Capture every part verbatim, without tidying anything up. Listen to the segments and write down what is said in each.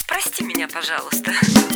Прости меня, пожалуйста.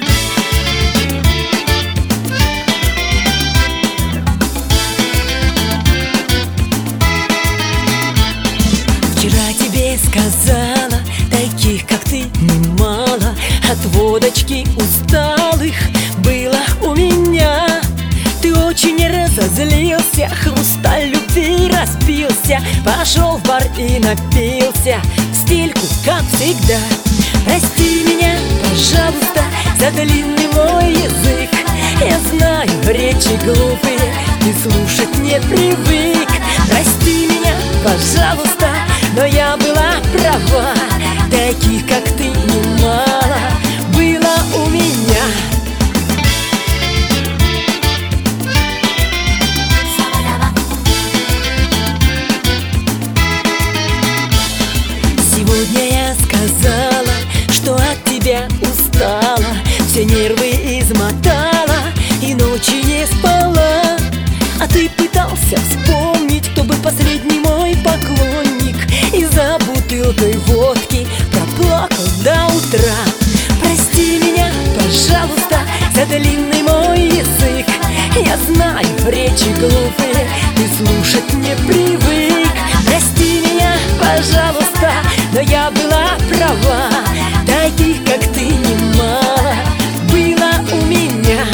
Вчера тебе сказала, таких как ты немало. От водочки усталых было у меня. Ты очень разозлился, хрусталь любви распился, пошел в бар и напился в стельку, как всегда. Прости меня, пожалуйста, за длинный мой язык. Я знаю, речи глупые, ты слушать не привык. Прости меня, пожалуйста, но я была права. Таких, как ты, немало было у меня. Сегодня я сказала, что от тебя устала, все нервы измотала и ночи не спала. А ты пытался вспомнить, кто был последний мой поклонник, и за бутылкой водки проплакал до утра. Прости меня, пожалуйста, за длинный мой язык. Я знаю, речи глупые, ты слушать не привык. Прости меня, пожалуйста, но я была права. Таких, как ты, немало было у меня.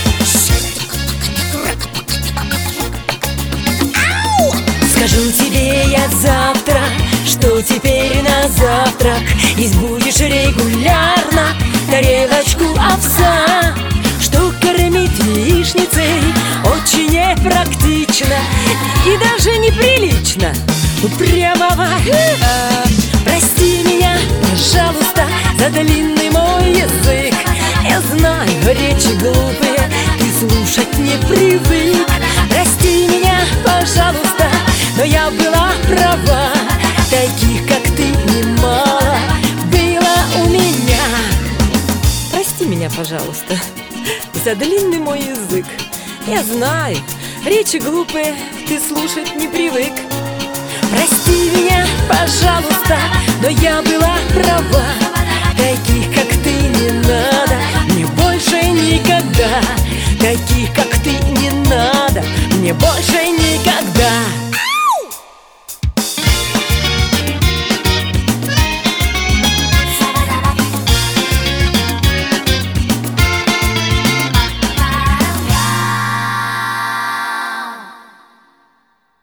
Скажу тебе я завтра, что теперь на завтрак есть будешь регулярно тарелочку овса. Что кормить яичницей очень непрактично и даже неприлично. Ну прямо прости меня, пожалуйста, за длинный мой язык. Я знаю, речи глупые, ты слушать не привык. Прости меня, пожалуйста, но я была права. Таких, как ты, немало было у меня. Прости меня, пожалуйста, за длинный мой язык. Я знаю, речи глупые, ты слушать не привык. Прости меня,